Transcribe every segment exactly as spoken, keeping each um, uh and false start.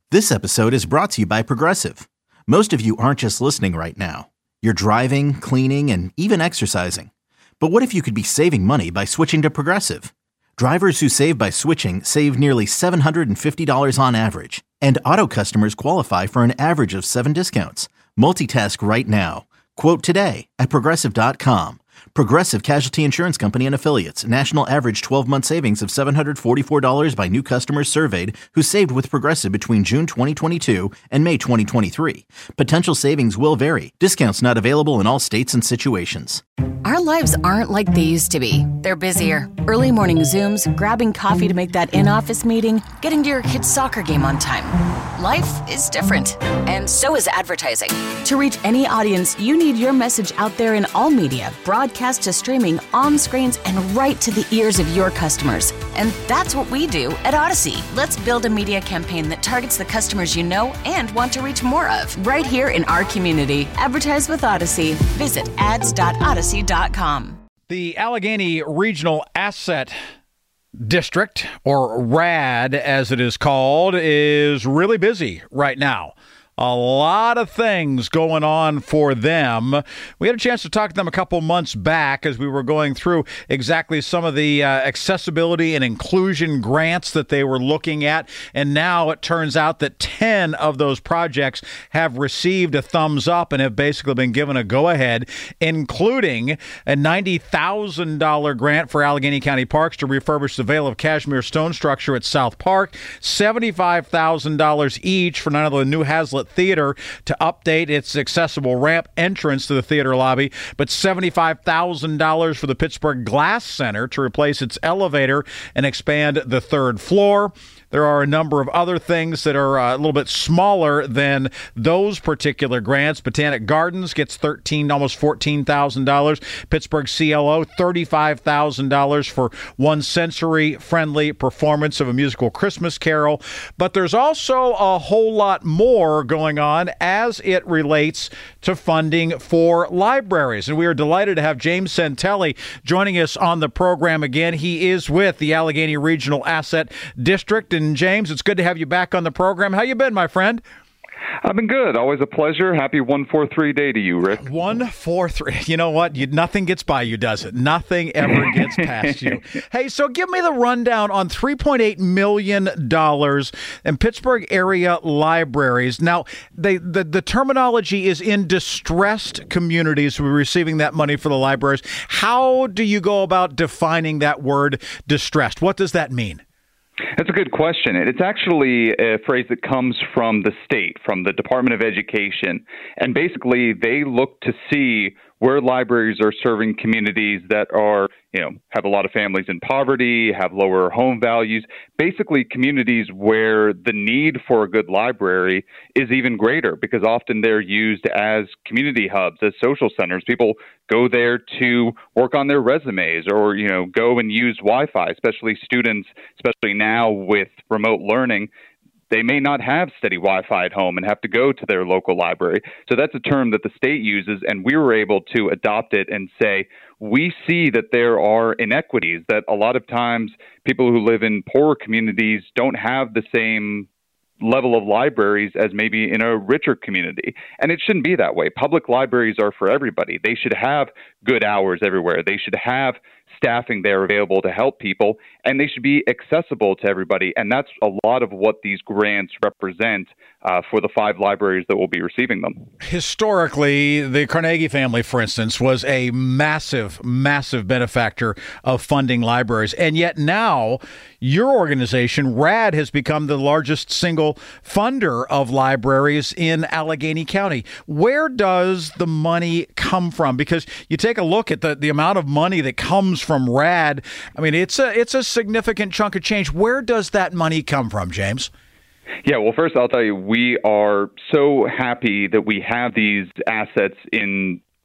This episode is brought to you by Progressive. Most of you aren't just listening right now. You're driving, cleaning, and even exercising. But what if you could be saving money by switching to Progressive? Drivers who save by switching save nearly seven hundred fifty dollars on average. And auto customers qualify for an average of seven discounts. Multitask right now. Quote today at progressive dot com. Progressive Casualty Insurance Company and Affiliates. National average twelve-month savings of seven hundred forty-four dollars by new customers surveyed who saved with Progressive between June twenty twenty-two and May twenty twenty-three. Potential savings will vary. Discounts not available in all states and situations. Our lives aren't like they used to be. They're busier. Early morning Zooms, grabbing coffee to make that in-office meeting, getting to your kid's soccer game on time. Life is different, and so is advertising. To reach any audience, you need your message out there in all media, broadcast to streaming, on screens, and right to the ears of your customers. And that's what we do at Odyssey. Let's build a media campaign that targets the customers you know and want to reach more of, right here in our community. Advertise with Odyssey. Visit ads dot odyssey dot com. The Allegheny Regional Asset District, or RAD as it is called, is really busy right now. A lot of things going on for them. We had a chance to talk to them a couple months back as we were going through exactly some of the uh, accessibility and inclusion grants that they were looking at. And now it turns out that ten of those projects have received a thumbs up and have basically been given a go-ahead, including a ninety thousand dollars grant for Allegheny County Parks to refurbish the Vale of Cashmere stone structure at South Park, seventy-five thousand dollars each for none of the New Hazlitt Theater to update its accessible ramp entrance to the theater lobby, but seventy-five thousand dollars for the Pittsburgh Glass Center to replace its elevator and expand the third floor. There are a number of other things that are uh, a little bit smaller than those particular grants. Botanic Gardens gets thirteen, almost fourteen thousand dollars. Pittsburgh C L O, thirty-five thousand dollars for one sensory-friendly performance of a musical Christmas carol. But there's also a whole lot more going on as it relates to funding for libraries. And we are delighted to have James Centelli joining us on the program again. He is with the Allegheny Regional Asset District. And James, it's good to have you back on the program. How you been, my friend? I've been good. Always a pleasure. Happy one four three day to you, Rick. one four three. You know what? You, nothing gets by you, does it? Nothing ever gets past you. Hey, so give me the rundown on three point eight million dollars in Pittsburgh area libraries. Now, they, the, the terminology is in distressed communities who are receiving that money for the libraries. How do you go about defining that word distressed? What does that mean? That's a good question. It's actually a phrase that comes from the state, from the Department of Education. And basically, they look to see where libraries are serving communities that are, you know, have a lot of families in poverty, have lower home values, basically communities where the need for a good library is even greater because often they're used as community hubs, as social centers. People go there to work on their resumes or, you know, go and use Wi-Fi, especially students, especially now with remote learning. They may not have steady Wi-Fi at home and have to go to their local library. So that's a term that the state uses, and we were able to adopt it and say, we see that there are inequities, that a lot of times people who live in poorer communities don't have the same level of libraries as maybe in a richer community. And it shouldn't be that way. Public libraries are for everybody. They should have good hours everywhere. They should have staffing there available to help people, and they should be accessible to everybody. And that's a lot of what these grants represent uh, for the five libraries that will be receiving them. Historically, the Carnegie family, for instance, was a massive, massive benefactor of funding libraries. And yet now your organization, RAD, has become the largest single funder of libraries in Allegheny County. Where does the money come from? Because you take a look at the, the amount of money that comes from RAD. I mean, it's a it's a significant chunk of change. Where does that money come from, James? Yeah, well, first I'll tell you, we are so happy that we have these assets in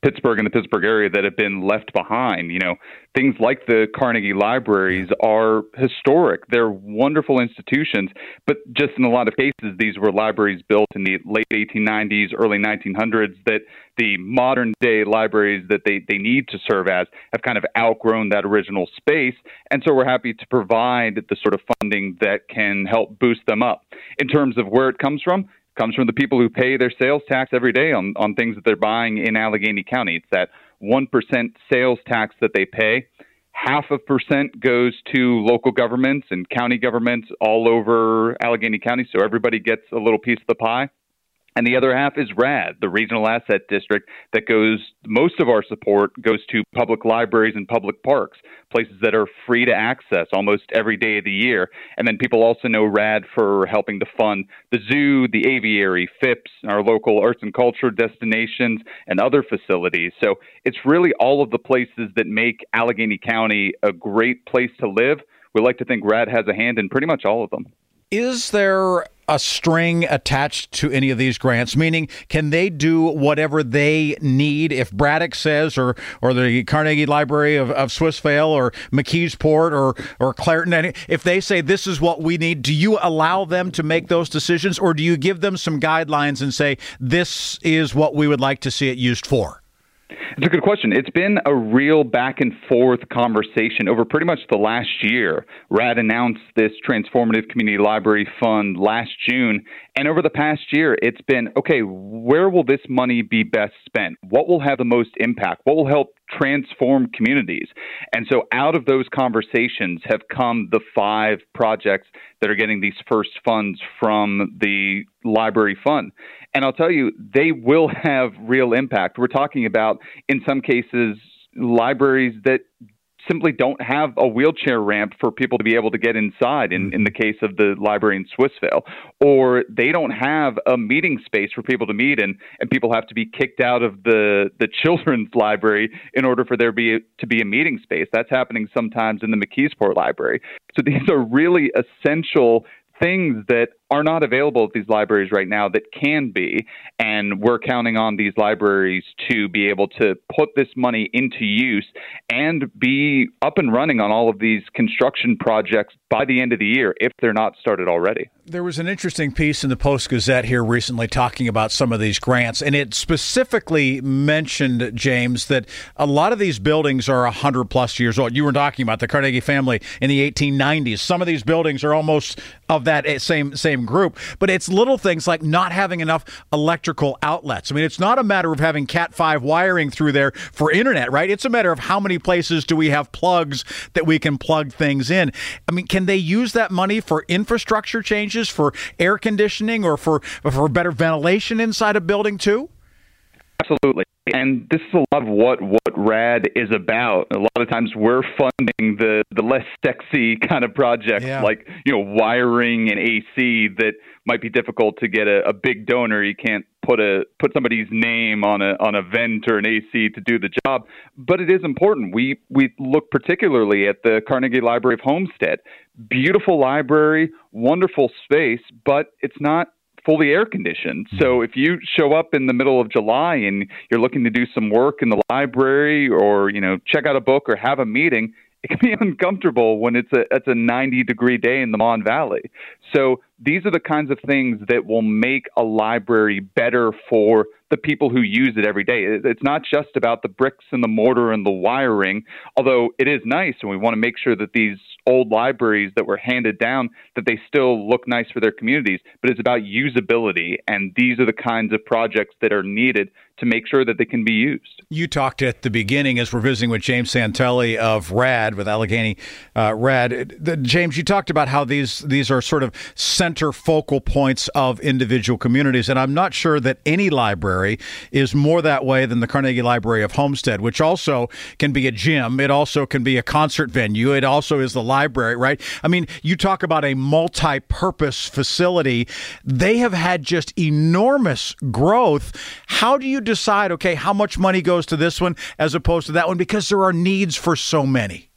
Pittsburgh and the Pittsburgh area that have been left behind. You know, things like the Carnegie Libraries are historic. They're wonderful institutions, but just in a lot of cases, these were libraries built in the late eighteen nineties, early nineteen hundreds that the modern day libraries that they, they need to serve as have kind of outgrown that original space. And so we're happy to provide the sort of funding that can help boost them up. In terms of where it comes from, comes from the people who pay their sales tax every day on, on things that they're buying in Allegheny County. It's that one percent sales tax that they pay. Half a percent goes to local governments and county governments all over Allegheny County, so everybody gets a little piece of the pie. And the other half is RAD, the Regional Asset District, that goes, most of our support goes to public libraries and public parks, places that are free to access almost every day of the year. And then people also know RAD for helping to fund the zoo, the aviary, F I P S, our local arts and culture destinations, and other facilities. So it's really all of the places that make Allegheny County a great place to live. We like to think RAD has a hand in pretty much all of them. Is there a string attached to any of these grants? Meaning, can they do whatever they need if Braddock says, or or the Carnegie Library of, of Swissvale, or McKeesport, or or Clairton, if they say this is what we need, do you allow them to make those decisions, or do you give them some guidelines and say this is what we would like to see it used for? It's a good question. It's been a real back and forth conversation over pretty much the last year. RAD announced this Transformative Community Library Fund last June. And over the past year, it's been, okay, where will this money be best spent? What will have the most impact? What will help transform communities? And so out of those conversations have come the five projects that are getting these first funds from the library fund. And I'll tell you, they will have real impact. We're talking about, in some cases, libraries that simply don't have a wheelchair ramp for people to be able to get inside, in, in the case of the library in Swissvale. Or they don't have a meeting space for people to meet, and, and people have to be kicked out of the, the children's library in order for there be a, to be a meeting space. That's happening sometimes in the McKeesport Library. So these are really essential things that are not available at these libraries right now that can be, and we're counting on these libraries to be able to put this money into use and be up and running on all of these construction projects by the end of the year if they're not started already. There was an interesting piece in the Post-Gazette here recently talking about some of these grants, and it specifically mentioned, James, that a lot of these buildings are one hundred plus years old. You were talking about the Carnegie family in the eighteen nineties. Some of these buildings are almost of that same same group, but it's little things like not having enough electrical outlets. I mean, it's not a matter of having cat five wiring through there for internet, right? It's a matter of how many places do we have plugs that we can plug things in. I mean, can they use that money for infrastructure changes, for air conditioning, or for for better ventilation inside a building too? Absolutely. And this is a lot of what, what RAD is about. A lot of times we're funding the, the less sexy kind of projects, yeah, like, you know, wiring and A C that might be difficult to get a, a big donor. You can't put a put somebody's name on a on a vent or an A C to do the job. But it is important. We we look particularly at the Carnegie Library of Homestead. Beautiful library, wonderful space, but it's not fully air conditioned. So if you show up in the middle of July and you're looking to do some work in the library, or, you know, check out a book or have a meeting, it can be uncomfortable when it's a it's a ninety degree day in the Mon Valley. So these are the kinds of things that will make a library better for the people who use it every day. It's not just about the bricks and the mortar and the wiring, although it is nice, and we want to make sure that these old libraries that were handed down, that they still look nice for their communities, but it's about usability, and these are the kinds of projects that are needed to make sure that they can be used. You talked at the beginning, as we're visiting with James Santelli of RAD, with Allegheny uh, RAD. The, James, you talked about how these these are sort of center focal points of individual communities, and I'm not sure that any library is more that way than the Carnegie Library of Homestead, which also can be a gym. It also can be a concert venue. It also is the library, right? I mean, you talk about a multi-purpose facility. They have had just enormous growth. How do you decide, okay, how much money goes to this one as opposed to that one? Because there are needs for so many.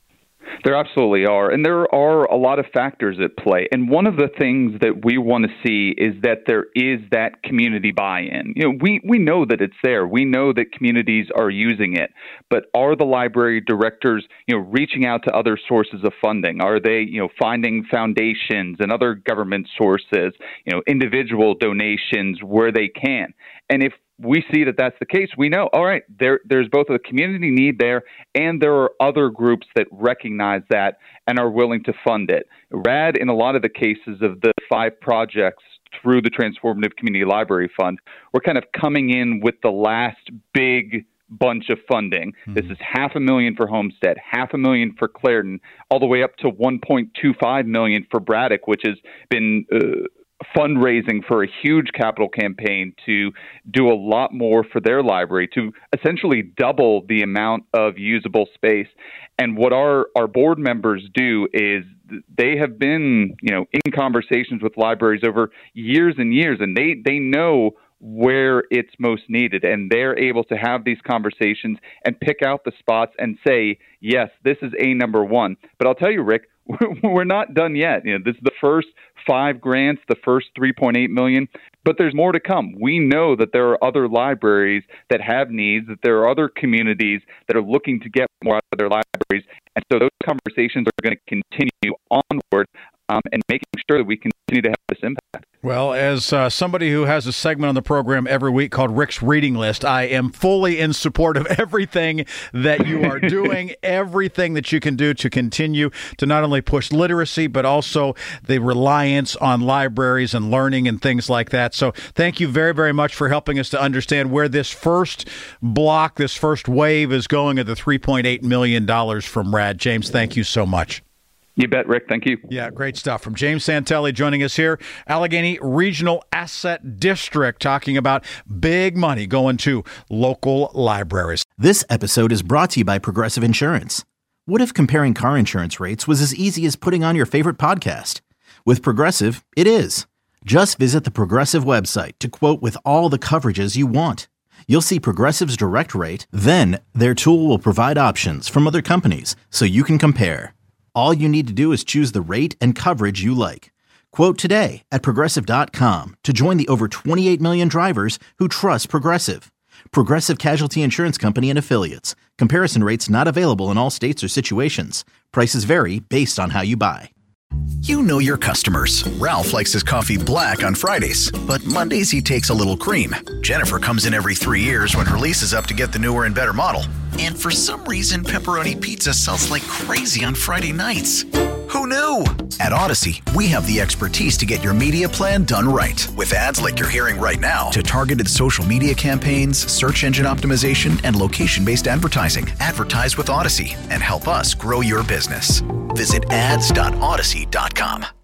There absolutely are. And there are a lot of factors at play. And one of the things that we want to see is that there is that community buy-in. You know, we, we know that it's there. We know that communities are using it. But are the library directors, you know, reaching out to other sources of funding? Are they, you know, finding foundations and other government sources, you know, individual donations where they can? And if we see that that's the case, we know, all right, there, there's both a community need there, and there are other groups that recognize that and are willing to fund it. RAD, in a lot of the cases of the five projects through the Transformative Community Library Fund, we're kind of coming in with the last big bunch of funding. Mm-hmm. This is half a million for Homestead, half a million for Clarendon, all the way up to one point two five million for Braddock, which has been uh, fundraising for a huge capital campaign to do a lot more for their library, to essentially double the amount of usable space. And what our, our board members do is they have been, you know, in conversations with libraries over years and years, and they, they know where it's most needed, and they're able to have these conversations and pick out the spots and say, yes, this is a number one. But I'll tell you, Rick, we're not done yet. You know, this is the first five grants, the first three point eight million, but there's more to come. We know that there are other libraries that have needs, that there are other communities that are looking to get more out of their libraries. And so those conversations are going to continue onward um, and making sure that we continue to have this impact. Well, as uh, somebody who has a segment on the program every week called Rick's Reading List, I am fully in support of everything that you are doing, everything that you can do to continue to not only push literacy, but also the reliance on libraries and learning and things like that. So thank you very, very much for helping us to understand where this first block, this first wave is going of the three point eight million dollars from RAD. James, thank you so much. You bet, Rick. Thank you. Yeah, great stuff. From James Santelli joining us here, Allegheny Regional Asset District, talking about big money going to local libraries. This episode is brought to you by Progressive Insurance. What if comparing car insurance rates was as easy as putting on your favorite podcast? With Progressive, it is. Just visit the Progressive website to quote with all the coverages you want. You'll see Progressive's direct rate, then their tool will provide options from other companies so you can compare. All you need to do is choose the rate and coverage you like. Quote today at Progressive dot com to join the over twenty-eight million drivers who trust Progressive. Progressive Casualty Insurance Company and Affiliates. Comparison rates not available in all states or situations. Prices vary based on how you buy. You know your customers. Ralph likes his coffee black on Fridays, but Mondays he takes a little cream. Jennifer comes in every three years when her lease is up to get the newer and better model. And for some reason, pepperoni pizza sells like crazy on Friday nights. Who knew? At Odyssey, we have the expertise to get your media plan done right. With ads like you're hearing right now, to targeted social media campaigns, search engine optimization, and location-based advertising. Advertise with Odyssey and help us grow your business. Visit ads dot odyssey dot com.